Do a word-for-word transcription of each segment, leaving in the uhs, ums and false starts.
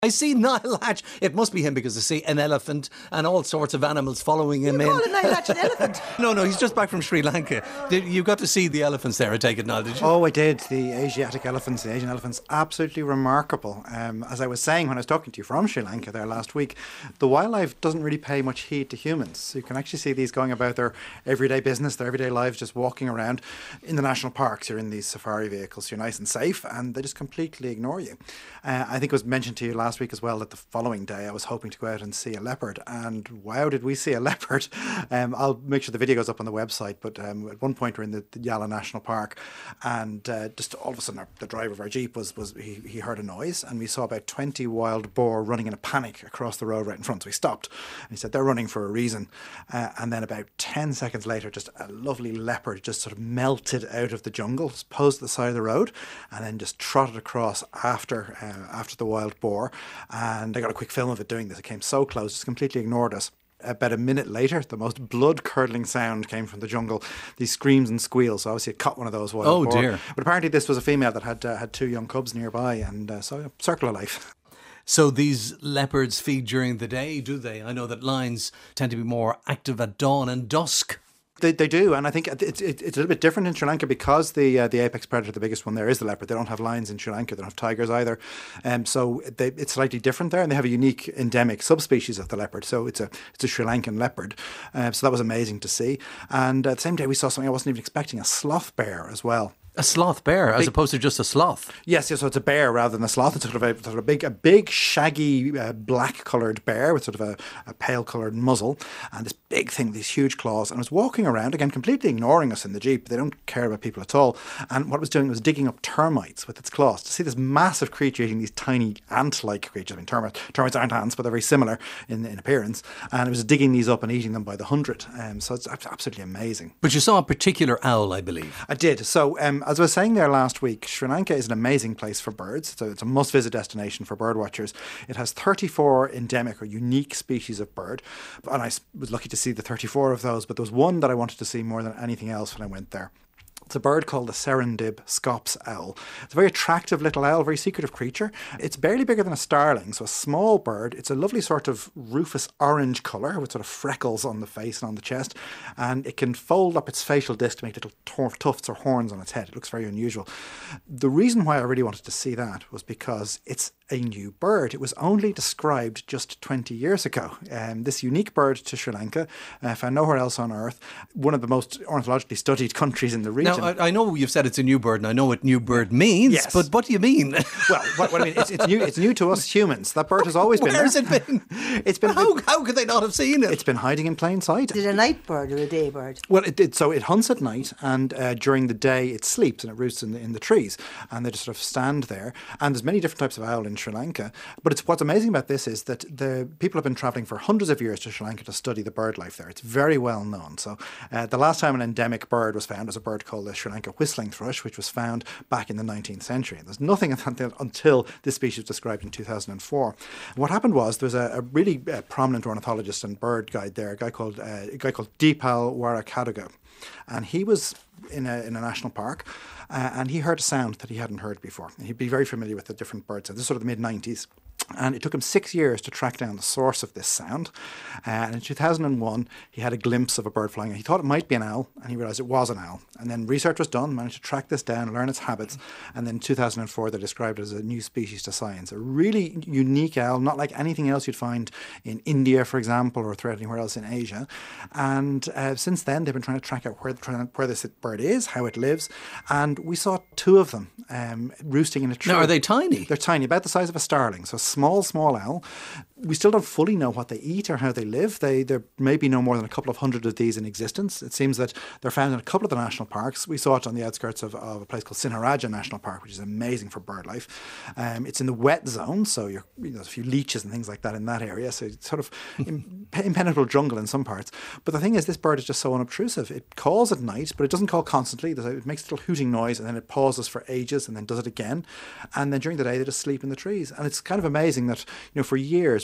I see Niall Hatch. It must be him because I see an elephant and all sorts of animals following him you in. call it Niall Hatch an elephant? No, no, he's just back from Sri Lanka. Did, you got to see the elephants there, I take it, Niall, did you? Oh, I did. The Asiatic elephants, the Asian elephants, absolutely remarkable. Um, as I was saying when I was talking to you from Sri Lanka there last week, the wildlife doesn't really pay much heed to humans. So you can actually see these going about their everyday business, their everyday lives, just walking around. In the national parks, you're in these safari vehicles, you're nice and safe, and they just completely ignore you. Uh, I think it was mentioned to you last week as well that the following day I was hoping to go out and see a leopard, and wow, did we see a leopard. Um, I'll make sure the video goes up on the website, but um, at one point we're in the, the Yala National Park, and uh, just all of a sudden our, the driver of our Jeep was, was he, he heard a noise, and we saw about twenty wild boar running in a panic across the road right in front. So we stopped, and he said they're running for a reason. Uh, and then about ten seconds later, just a lovely leopard just sort of melted out of the jungle, just posed at the side of the road, and then just trotted across after uh, after the wild boar. And I got a quick film of it doing this. It came so close, just completely ignored us. About a minute later, the most blood-curdling sound came from the jungle. These screams and squeals. So obviously, it caught one of those wild Oh, boar. dear. But apparently, this was a female that had uh, had two young cubs nearby, and uh, so yeah, circle of life. So these leopards feed during the day, do they? I know that lions tend to be more active at dawn and dusk. They, they do, and I think it's, it's a little bit different in Sri Lanka because the uh, the apex predator, the biggest one there, is the leopard. They don't have lions in Sri Lanka, they don't have tigers either, um, so they, it's slightly different there, and they have a unique endemic subspecies of the leopard. So it's a it's a Sri Lankan leopard. Uh, so that was amazing to see. And uh, the same day we saw something I wasn't even expecting: a sloth bear as well. A sloth bear, as Big, opposed to just a sloth. Yes, yes. So it's a bear rather than a sloth. It's sort of a, sort of a big, a big, shaggy, uh, black-coloured bear with sort of a, a pale-coloured muzzle and this big thing, these huge claws. And it was walking around again, completely ignoring us in the Jeep. They don't care about people at all. And what it was doing was digging up termites with its claws. To see this massive creature eating these tiny ant-like creatures. I mean, termites, termites aren't ants, but they're very similar in, in appearance. And it was digging these up and eating them by the hundred. Um, so it's absolutely amazing. But you saw a particular owl, I believe. I did. So um, as I was saying there last week, Sri Lanka is an amazing place for birds. It's a, it's a must-visit destination for bird watchers. It has thirty-four endemic or unique species of bird. And I was lucky to see the thirty-four of those, but there was one that I wanted to see more than anything else when I went there. It's a bird called the Serendib scops owl. It's a very attractive little owl, very secretive creature. It's barely bigger than a starling, so a small bird. It's a lovely sort of rufous orange colour with sort of freckles on the face and on the chest. And it can fold up its facial disc to make little tufts or horns on its head. It looks very unusual. The reason why I really wanted to see that was because it's a new bird. It was only described just twenty years ago. Um, this unique bird to Sri Lanka, uh, found nowhere else on Earth, one of the most ornithologically studied countries in the region. Now, I, I know you've said it's a new bird, and I know what new bird means, yes. But what do you mean? Well, what, what I mean, it's, it's new. It's new to us humans. That bird has always been there. Where's it been? It's been. How, how could they not have seen it? It's been hiding in plain sight. Is it a night bird or a day bird? Well, it, it, so it hunts at night, and uh, during the day it sleeps and it roosts in the, in the trees, and they just sort of stand there. And there's many different types of owl in Sri Lanka. But it's what's amazing about this is that the people have been travelling for hundreds of years to Sri Lanka to study the bird life there. It's very well known. So uh, the last time an endemic bird was found was a bird called the Sri Lanka whistling thrush, which was found back in the nineteenth century. And there's nothing until, until this species was described in two thousand four. What happened was there was a, a really uh, prominent ornithologist and bird guide there, a guy called uh, a guy called Deepal Warakaduga, and he was in a in a national park, uh, and he heard a sound that he hadn't heard before. And he'd be very familiar with the different birds. This is sort of the mid nineties. And it took him six years to track down the source of this sound. Uh, and in two thousand one, he had a glimpse of a bird flying. He thought it might be an owl, and he realised it was an owl. And then research was done, managed to track this down, learn its habits. And then in two thousand four, they described it as a new species to science. A really unique owl, not like anything else you'd find in India, for example, or throughout anywhere else in Asia. And uh, since then, they've been trying to track out where, where this bird is, how it lives. And we saw two of them um, roosting in a tree. Now, are they tiny? They're tiny, about the size of a starling. So small, small owl. We still don't fully know what they eat or how they live. They, there may be no more than a couple of hundred of these in existence. It seems that they're found in a couple of the national parks. We saw it on the outskirts of, of a place called Sinharaja National Park, which is amazing for bird life. Um, it's in the wet zone, so you're, you know, there's a few leeches and things like that in that area. So it's sort of impenetrable jungle in some parts. But the thing is, this bird is just so unobtrusive. It calls at night, but it doesn't call constantly. It makes a little hooting noise, and then it pauses for ages, and then does it again. And then during the day, they just sleep in the trees. And it's kind of amazing that, you know, for years,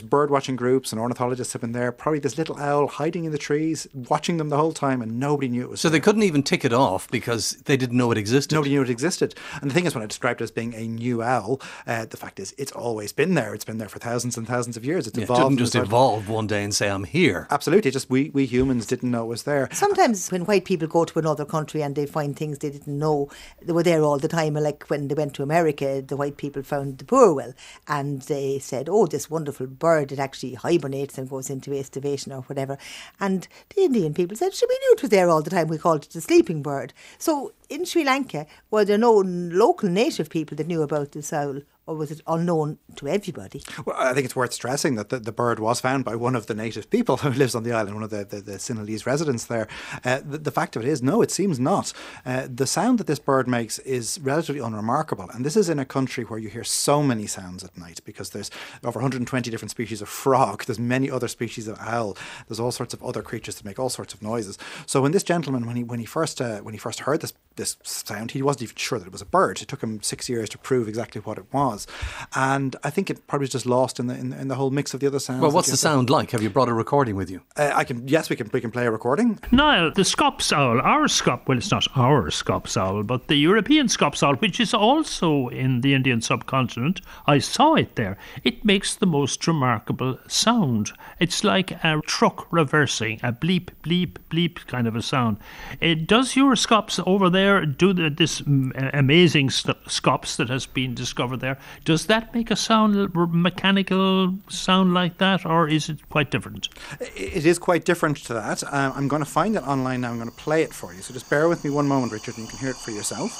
bird watching groups and ornithologists have been there. Probably this little owl hiding in the trees, watching them the whole time, and nobody knew it was So there. they couldn't even tick it off because they didn't know it existed. Nobody knew it existed. And the thing is, when I described it as being a new owl, uh, the fact is it's always been there. It's been there for thousands and thousands of years. It's Yeah, it evolved. didn't just inside- evolve one day and say, I'm here. Absolutely. Just we, we humans didn't know it was there. Sometimes when white people go to another country and they find things they didn't know, they were there all the time. Like when they went to America, the white people found the poor well, and they said, oh, this wonderful bird, it actually hibernates and goes into estivation or whatever. And the Indian people said, sure, we knew it was there all the time. We called it the sleeping bird. So in Sri Lanka, were there no local native people that knew about this owl? Or was it unknown to everybody? Well, I think it's worth stressing that the, the bird was found by one of the native people who lives on the island, one of the, the, the Sinhalese residents there. Uh, the, the fact of it is, no, it seems not. Uh, the sound that this bird makes is relatively unremarkable. And this is in a country where you hear so many sounds at night because there's over one hundred twenty different species of frog. There's many other species of owl. There's all sorts of other creatures that make all sorts of noises. So when this gentleman, when he when he first uh, when he first heard this this sound, he wasn't even sure that it was a bird. It took him six years to prove exactly what it was. And I think it probably was just lost in the in, in the whole mix of the other sounds. Well, what's that the you have sound like? Have you brought a recording with you? to- Uh, I can. Yes, we can. We can play a recording. Niall, the Scops owl, our Scop, well, it's not our Scops owl, but the European Scops owl, which is also in the Indian subcontinent, I saw it there. It makes the most remarkable sound. It's like a truck reversing, a bleep, bleep, bleep kind of a sound. Uh, does your Scops over there do the, this mm, amazing st- Scops that has been discovered there? Does that make a sound, a mechanical sound like that, or is it quite different? It is quite different to that. Um, I'm going to find it online now. I'm going to play it for you. So just bear with me one moment, Richard, and you can hear it for yourself.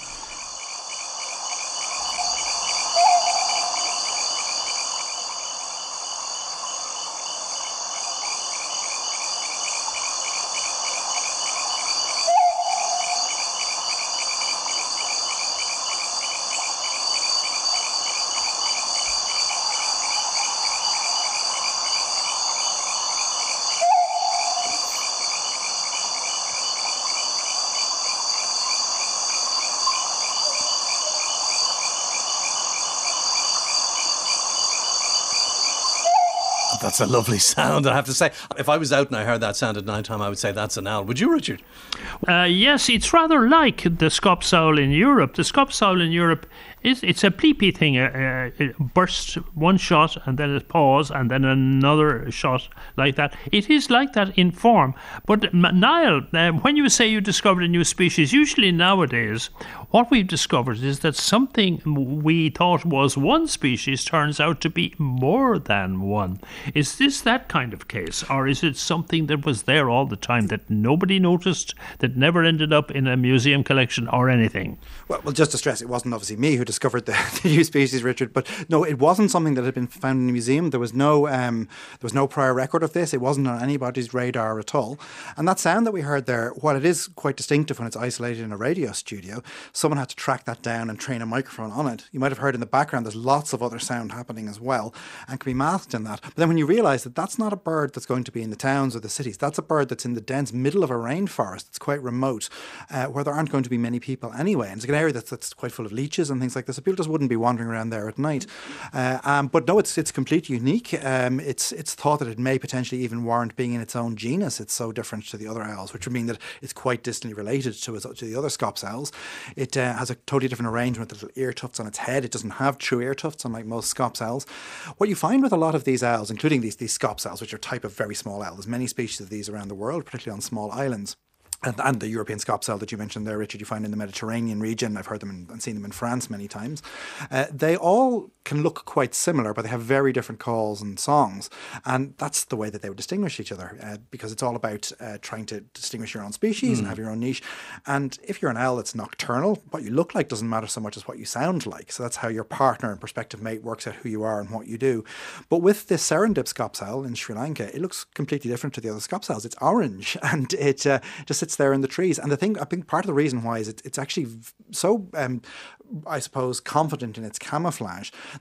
That's a lovely sound, I have to say. If I was out and I heard that sound at night time, I would say that's an owl. Would you, Richard? Uh, yes, it's rather like the Scops owl in Europe. The Scops owl in Europe is it's a bleepy thing. Uh, it bursts one shot and then it pause and then another shot like that. It is like that in form. But M- Niall, uh, when you say you discovered a new species, usually nowadays what we've discovered is that something we thought was one species turns out to be more than one. Is this that kind of case, or is it something that was there all the time that nobody noticed, that never ended up in a museum collection or anything? Well, well, just to stress, it wasn't obviously me who discovered the, the new species, Richard. But no, it wasn't something that had been found in a museum. There was no, um, there was no prior record of this. It wasn't on anybody's radar at all. And that sound that we heard there, while it is quite distinctive when it's isolated in a radio studio, someone had to track that down and train a microphone on it. You might have heard in the background there's lots of other sound happening as well, and can be masked in that. But then when you realise that that's not a bird that's going to be in the towns or the cities, that's a bird that's in the dense middle of a rainforest. It's quite remote, uh, where there aren't going to be many people anyway. And it's an area that's, that's quite full of leeches and things like this. So people just wouldn't be wandering around there at night. Uh, um, but no, it's it's completely unique. Um, it's it's thought that it may potentially even warrant being in its own genus. It's so different to the other owls, which would mean that it's quite distantly related to, its, to the other Scops owls. It uh, has a totally different arrangement with little ear tufts on its head. It doesn't have true ear tufts, unlike most Scops owls. What you find with a lot of these owls, including these, these Scops owls, which are a type of very small owl, there's many species of these around the world, particularly on small islands. And, and the European Scops owl that you mentioned there, Richard, you find in the Mediterranean region. I've heard them in, and seen them in France many times. Uh, they all can look quite similar, but they have very different calls and songs. And that's the way that they would distinguish each other, uh, because it's all about uh, trying to distinguish your own species mm. and have your own niche. And if you're an owl that's nocturnal, what you look like doesn't matter so much as what you sound like. So that's how your partner and prospective mate works out who you are and what you do. But with this Serendip Scops owl in Sri Lanka, it looks completely different to the other Scops owls. It's orange, and it uh, just sits there in the trees. And the thing, I think part of the reason why is it, it's actually so, um, I suppose, confident in its camouflage that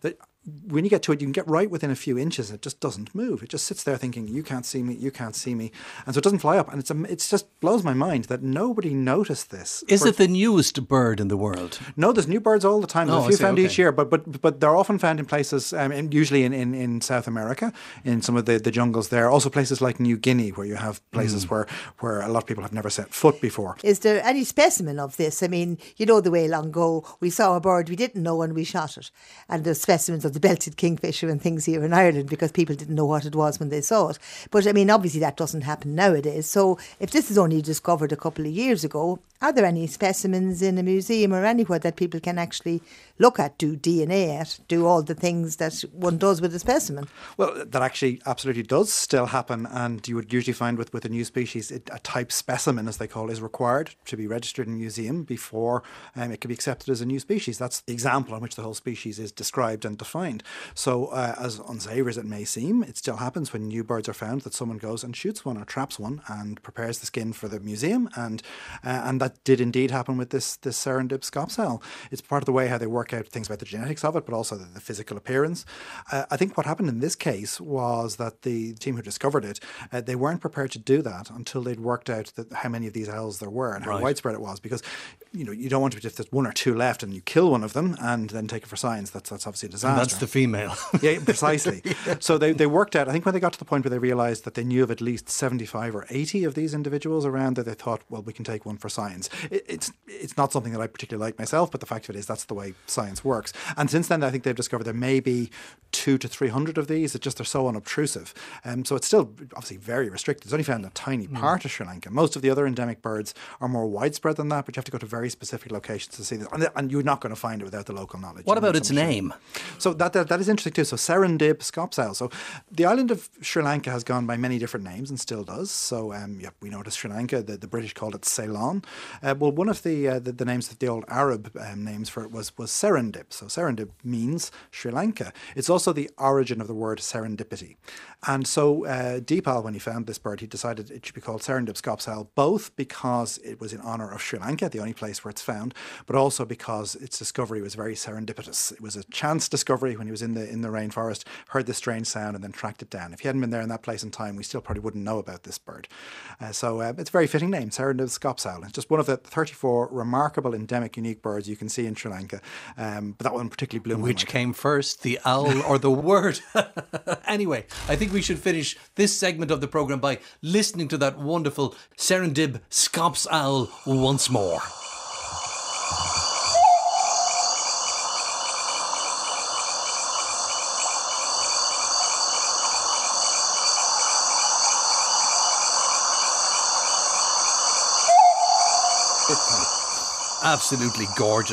when you get to it, you can get right within a few inches and it just doesn't move. It just sits there thinking, you can't see me, you can't see me. And so it doesn't fly up. And it's a, it's just blows my mind that nobody noticed this. Is For- it the newest bird in the world? No, there's new birds all the time. There's Oh, a few I see, found okay. each year, but but but they're often found in places, um, in, usually in, in, in South America, in some of the, the jungles there. Also places like New Guinea, where you have places Mm. where, where a lot of people have never set foot before. Is there any specimen of this? I mean, you know, the way long ago we saw a bird we didn't know and we shot it. And there's specimens of the belted kingfisher and things here in Ireland because people didn't know what it was when they saw it. But I mean, obviously that doesn't happen nowadays. So if this is only discovered a couple of years ago, are there any specimens in a museum or anywhere that people can actually look at, do D N A at, do all the things that one does with a specimen? Well, that actually absolutely does still happen, and you would usually find with, with a new species, it, a type specimen, as they call it, is required to be registered in a museum before um, it can be accepted as a new species. That's the example on which the whole species is described and defined. So uh, as unsavoury as it may seem, it still happens when new birds are found that someone goes and shoots one or traps one and prepares the skin for the museum, and uh, and that did indeed happen with this, this Serendib scops owl. It's part of the way how they work out things about the genetics of it, but also the, the physical appearance. Uh, I think what happened in this case was that the team who discovered it, uh, they weren't prepared to do that until they'd worked out that how many of these owls there were and how Right. widespread it was. Because, you know, you don't want to be, if there's one or two left and you kill one of them and then take it for science, that's that's obviously a disaster. And that's the female. Yeah, precisely. So they, they worked out, I think when they got to the point where they realised that they knew of at least seventy-five or eighty of these individuals around, that they thought, well, we can take one for science. It, it's it's not something that I particularly like myself, but the fact of it is that's the way science works. And since then, I think they've discovered there may be two to three hundred of these. It's just they're so unobtrusive. Um, so it's still obviously very restricted. It's only found in a tiny part of Sri Lanka. Most of the other endemic birds are more widespread than that, but you have to go to very specific locations to see this. And, and you're not going to find it without the local knowledge. What And about that's its I'm sure. name? So that, that that is interesting too. So Serendib scops owl. So the island of Sri Lanka has gone by many different names and still does. So um, yeah, we know it as Sri Lanka. The, the British called it Ceylon. Uh, well, one of the, uh, the the names that the old Arab um, names for it was was Serendib. So Serendib means Sri Lanka. It's also the origin of the word serendipity. And so uh, Deepal, when he found this bird, he decided it should be called Serendib scops owl, both because it was in honour of Sri Lanka, the only place where it's found, but also because its discovery was very serendipitous. It was a chance discovery when he was in the in the rainforest, heard this strange sound and then tracked it down. If he hadn't been there in that place in time, we still probably wouldn't know about this bird. Uh, so uh, it's a very fitting name, Serendib scops owl. It's just one of the thirty-four remarkable, endemic, unique birds you can see in Sri Lanka. Um, but that one particularly blew my Which mind. came first, the owl or the word? Anyway, I think we should finish this segment of the programme by listening to that wonderful Serendib scops owl once more. Absolutely gorgeous.